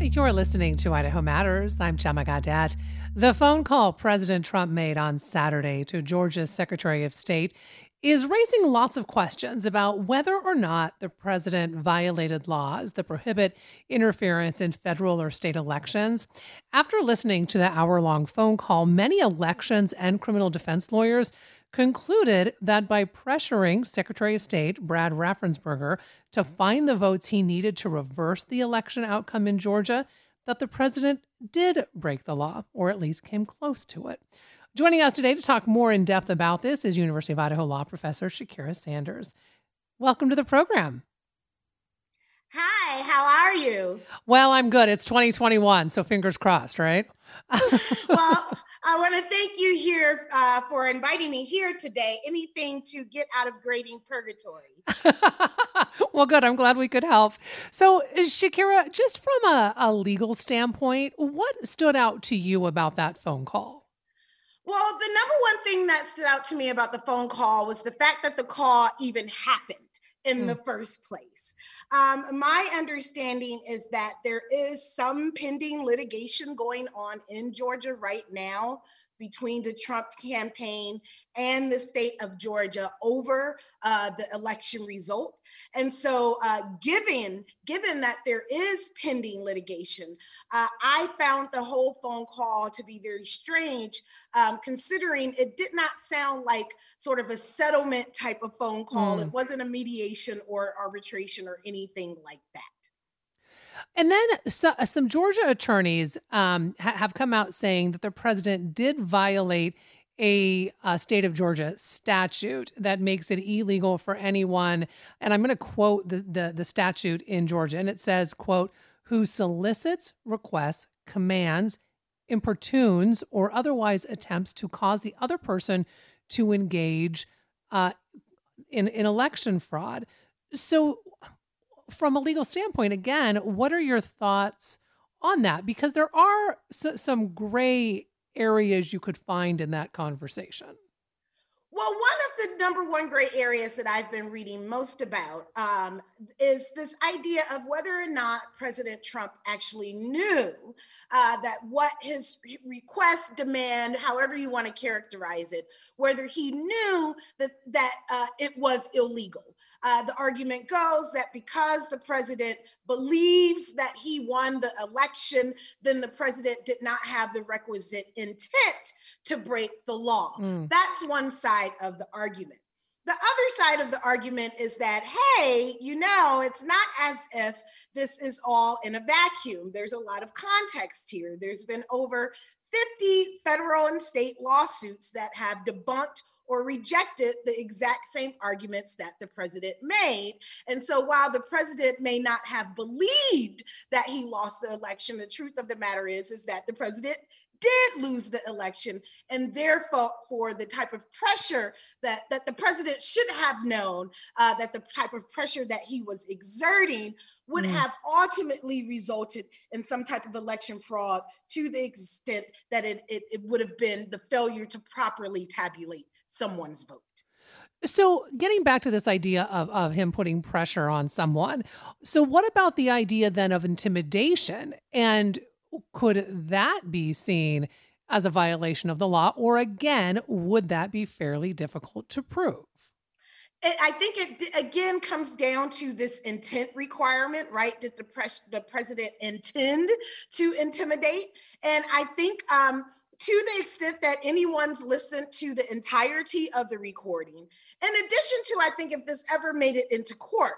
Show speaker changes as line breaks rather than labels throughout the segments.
You're listening to Idaho Matters. I'm Gemma Gaudette. The phone call President Trump made on Saturday to Georgia's Secretary of State is raising lots of questions about whether or not the president violated laws that prohibit interference in federal or state elections. After listening to the hour-long phone call, many elections and criminal defense lawyers concluded that by pressuring Secretary of State Brad Raffensperger to find the votes he needed to reverse the election outcome in Georgia, that the president did break the law, or at least came close to it. Joining us today to talk more in depth about this is University of Idaho law professor Shakira Sanders. Welcome to the program.
Hi, how are you?
Well, I'm good. It's 2021, so fingers crossed, right?
Well, I want to thank you here for inviting me here today. Anything to get out of grading purgatory.
Well, good. I'm glad we could help. So, Shakira, just from a legal standpoint, what stood out to you about that phone call?
Well, the number one thing that stood out to me about the phone call was the fact that the call even happened in the first place. My understanding is that there is some pending litigation going on in Georgia right now between the Trump campaign and the state of Georgia over the election result. And so given that there is pending litigation, I found the whole phone call to be very strange, considering it did not sound like sort of a settlement type of phone call. It wasn't a mediation or arbitration or anything like that.
And then some Georgia attorneys have come out saying that the president did violate a state of Georgia statute that makes it illegal for anyone, and I'm going to quote the statute in Georgia, and it says, quote, who solicits, requests, commands, importunes, or otherwise attempts to cause the other person to engage in election fraud. So from a legal standpoint, again, what are your thoughts on that? Because there are some gray areas you could find in that conversation.
Well, one of the number one gray areas that I've been reading most about is this idea of whether or not President Trump actually knew that what his request, demand, however you want to characterize it, whether he knew that it was illegal. The argument goes that because the president believes that he won the election, then the president did not have the requisite intent to break the law. That's one side of the argument. The other side of the argument is that, hey, it's not as if this is all in a vacuum. There's a lot of context here. There's been over 50 federal and state lawsuits that have debunked or rejected the exact same arguments that the president made. And so while the president may not have believed that he lost the election, the truth of the matter is that the president did lose the election. And therefore, for the type of pressure that the president should have known, that the type of pressure that he was exerting would have ultimately resulted in some type of election fraud to the extent that it would have been the failure to properly tabulate someone's vote.
So getting back to this idea of him putting pressure on someone. So what about the idea then of intimidation? And could that be seen as a violation of the law? Or again, would that be fairly difficult to prove?
I think it again comes down to this intent requirement, right? Did the president intend to intimidate? And I think to the extent that anyone's listened to the entirety of the recording, in addition to, I think if this ever made it into court,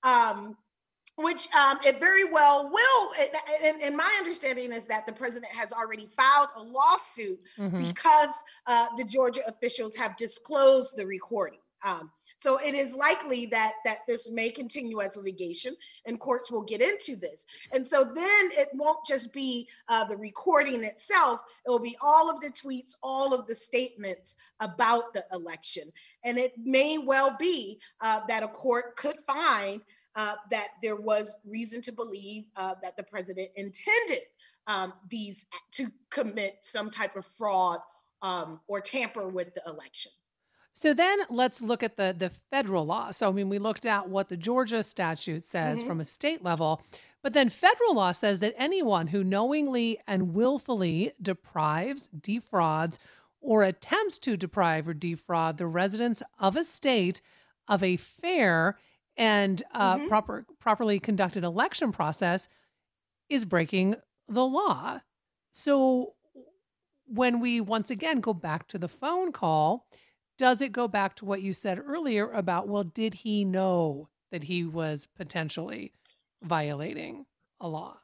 which it very well will, and my understanding is that the president has already filed a lawsuit because the Georgia officials have disclosed the recording. So it is likely that this may continue as litigation, and courts will get into this. And so then it won't just be the recording itself, it will be all of the tweets, all of the statements about the election. And it may well be that a court could find that there was reason to believe that the president intended these to commit some type of fraud or tamper with the election.
So then let's look at the federal law. So, I mean, we looked at what the Georgia statute says from a state level, But then federal law says that anyone who knowingly and willfully deprives, defrauds, or attempts to deprive or defraud the residents of a state of a fair and
Mhm.
properly conducted election process is breaking the law. So when we once again go back to the phone call, does it go back to what you said earlier about, well, did he know that he was potentially violating a law?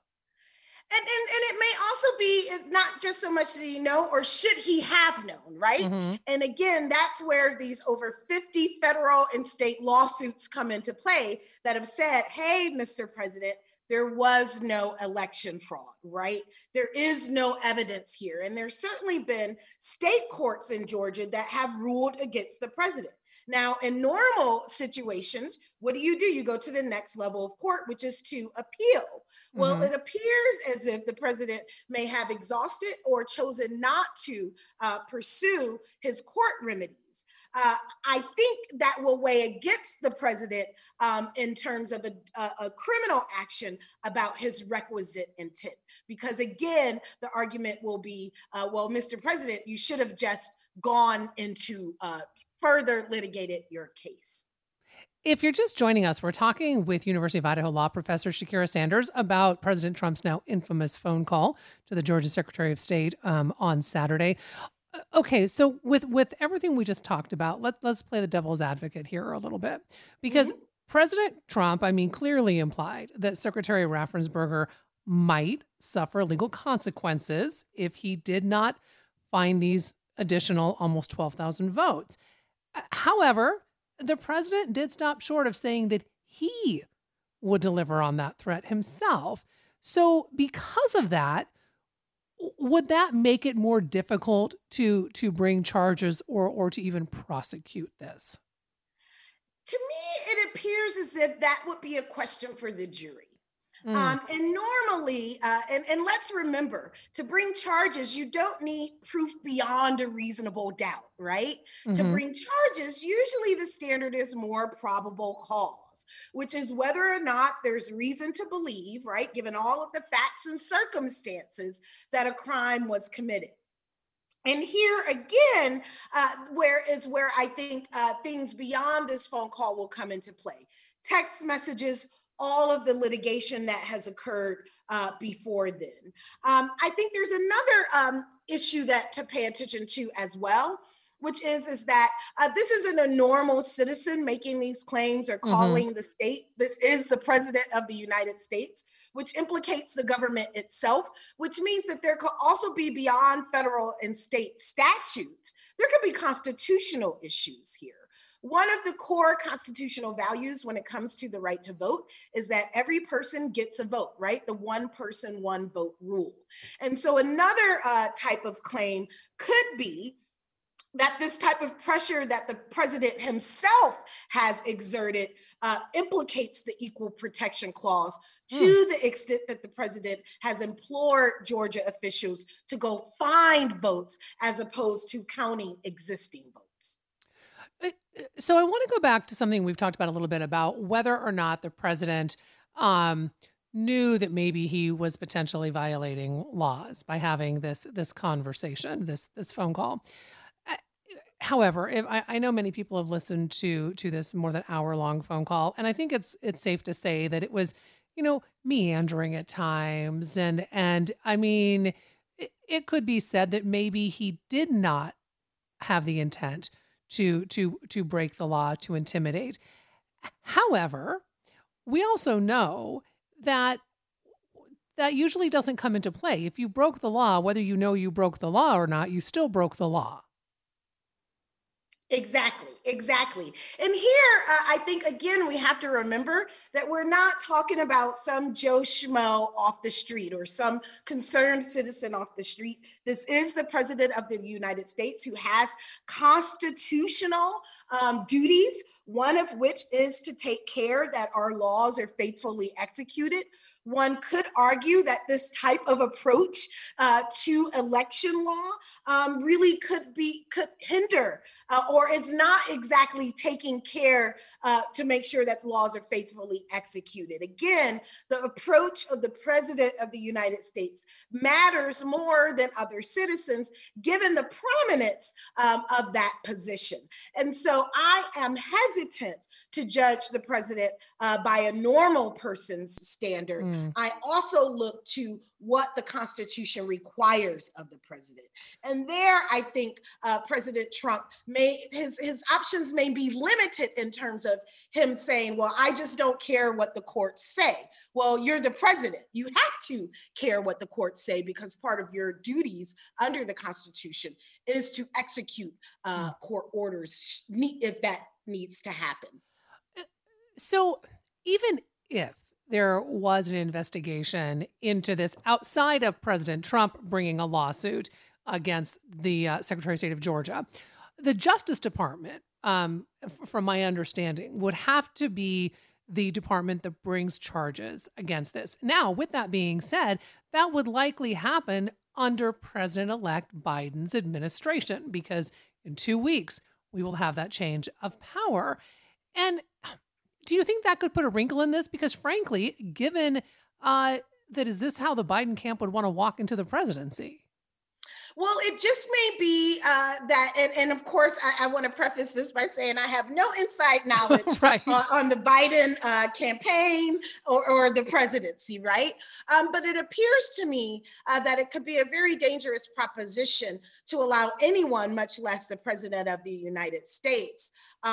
And it may also be not just so much that he know or should he have known, right?
Mm-hmm.
And again, that's where these over 50 federal and state lawsuits come into play that have said, hey, Mr. President, there was no election fraud, right? There is no evidence here. And there's certainly been state courts in Georgia that have ruled against the president. Now, in normal situations, what do? You go to the next level of court, which is to appeal. Well,
Mm-hmm.
it appears as if the president may have exhausted or chosen not to pursue his court remedies. I think that will weigh against the president in terms of a criminal action about his requisite intent. Because again, the argument will be, well, Mr. President, you should have just gone into further litigated your case.
If you're just joining us, we're talking with University of Idaho law professor Shakira Sanders about President Trump's now infamous phone call to the Georgia Secretary of State on Saturday. Okay, so with everything we just talked about, let's play the devil's advocate here a little bit, because
Mhm.
President Trump, I mean, clearly implied that Secretary Raffensperger might suffer legal consequences if he did not find these additional almost 12,000 votes. However, the president did stop short of saying that he would deliver on that threat himself. So, because of that, would that make it more difficult to bring charges or to even prosecute this?
To me, it appears as if that would be a question for the jury.
Mm,
And normally, and let's remember, to bring charges, you don't need proof beyond a reasonable doubt, right? To
hmm
bring charges, usually the standard is more probable cause, which is whether or not there's reason to believe, right, given all of the facts and circumstances, that a crime was committed. And here again, where I think things beyond this phone call will come into play. Text messages, all of the litigation that has occurred before then. I think there's another issue that to pay attention to as well, which is that this isn't a normal citizen making these claims or
hmm
calling the state. This is the president of the United States, which implicates the government itself, which means that there could also be beyond federal and state statutes. There could be constitutional issues here. One of the core constitutional values when it comes to the right to vote is that every person gets a vote, right? The one person, one vote rule. And so another type of claim could be that this type of pressure that the president himself has exerted implicates the equal protection clause
mm.
to the extent that the president has implored Georgia officials to go find votes as opposed to counting existing votes.
So I want to go back to something we've talked about a little bit about whether or not the president um, knew that maybe he was potentially violating laws by having this conversation, this phone call. Uh, However, if I know many people have listened to this more than hour long phone call, and I think it's safe to say that it was, meandering at times, and I mean, it could be said that maybe he did not have the intent to break the law, to intimidate. However, we also know that that usually doesn't come into play. If you broke the law, whether you know you broke the law or not, you still broke the law.
Exactly, exactly. And here, I think, again, we have to remember that we're not talking about some Joe Schmo off the street or some concerned citizen off the street. This is the president of the United States who has constitutional duties one of which is to take care that our laws are faithfully executed. One could argue that this type of approach to election law really could hinder or is not exactly taking care to make sure that laws are faithfully executed. Again, the approach of the President of the United States matters more than other citizens, given the prominence of that position. And so I am hesitant to judge the president by a normal person's standard. I also look to what the Constitution requires of the president. And there, I think President Trump his options may be limited in terms of him saying, well, I just don't care what the courts say. Well, you're the president. You have to care what the courts say because part of your duties under the Constitution is to execute court orders if that needs to happen.
So even if there was an investigation into this outside of President Trump bringing a lawsuit against the Secretary of State of Georgia, the Justice Department, from my understanding, would have to be the department that brings charges against this. Now, with that being said, that would likely happen under President-elect Biden's administration because in 2 weeks, we will have that change of power. And do you think that could put a wrinkle in this? Because frankly, given that is this how the Biden camp would want to walk into the presidency?
Well, it just may be that, and of course, I want to preface this by saying I have no inside knowledge
right.
on the Biden campaign or the presidency, right? But it appears to me that it could be a very dangerous proposition to allow anyone, much less the president of the United States,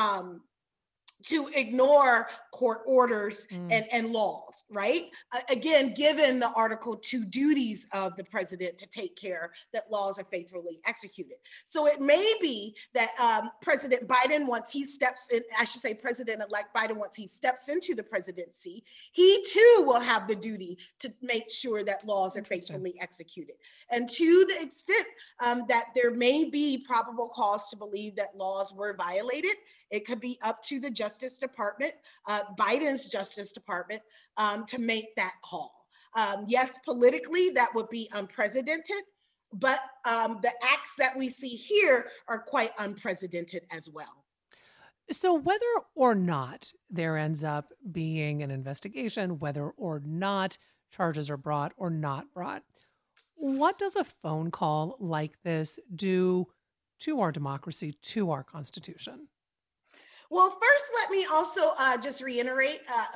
to ignore court orders and laws, right? Again, given the Article 2 duties of the president to take care that laws are faithfully executed. So it may be that President Biden, once he steps in, I should say President-elect Biden, once he steps into the presidency, he too will have the duty to make sure that laws are faithfully executed. And to the extent that there may be probable cause to believe that laws were violated, it could be up to the Justice Department, Biden's Justice Department, to make that call. Yes, politically, that would be unprecedented, but the acts that we see here are quite unprecedented as well.
So whether or not there ends up being an investigation, whether or not charges are brought or not brought, what does a phone call like this do to our democracy, to our Constitution?
Well, first, let me also just reiterate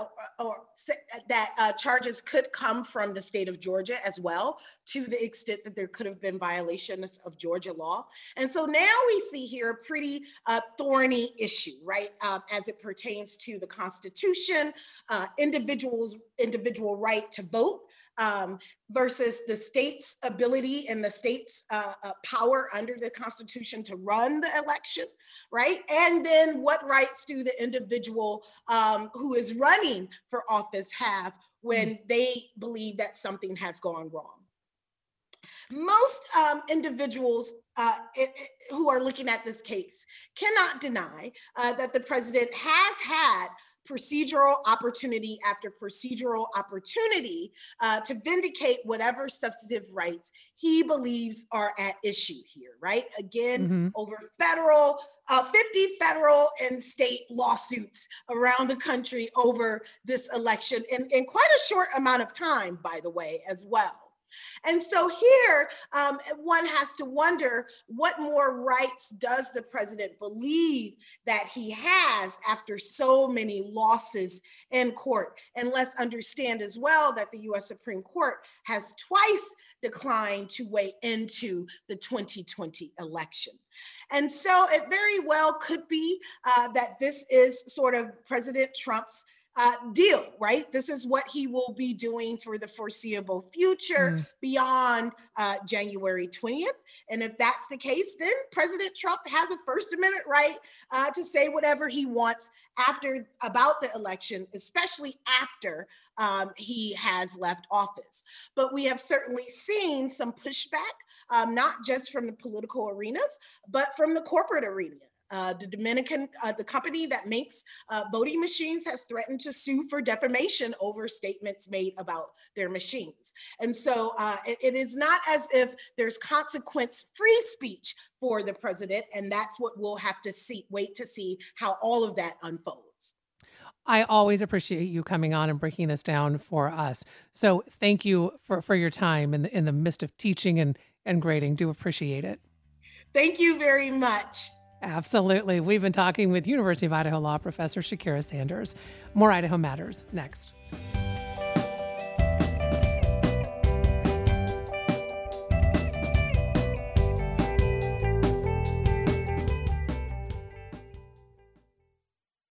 that charges could come from the state of Georgia as well, to the extent that there could have been violations of Georgia law. And so now we see here a pretty thorny issue, right, as it pertains to the Constitution, individual right to vote, versus the state's ability and the state's power under the Constitution to run the election, right? And then what rights do the individual who is running for office have when they believe that something has gone wrong? Most individuals who are looking at this case cannot deny that the president has had procedural opportunity after procedural opportunity to vindicate whatever substantive rights he believes are at issue here, right? Again, over 50 federal and state lawsuits around the country over this election in quite a short amount of time, by the way, as well. And so here, one has to wonder, what more rights does the president believe that he has after so many losses in court? And let's understand as well that the U.S. Supreme Court has twice declined to weigh into the 2020 election. And so it very well could be that this is sort of President Trump's deal, right? This is what he will be doing for the foreseeable future beyond January 20th. And if that's the case, then President Trump has a First Amendment right to say whatever he wants about the election, especially after he has left office. But we have certainly seen some pushback, not just from the political arenas, but from the corporate arena. The company that makes voting machines has threatened to sue for defamation over statements made about their machines. And so it is not as if there's consequence-free speech for the president, and that's what we'll have to wait to see how all of that unfolds.
I always appreciate you coming on and breaking this down for us. So thank you for your time in the midst of teaching and grading. Do appreciate it.
Thank you very much.
Absolutely. We've been talking with University of Idaho Law Professor Shakira Sanders. More Idaho Matters next.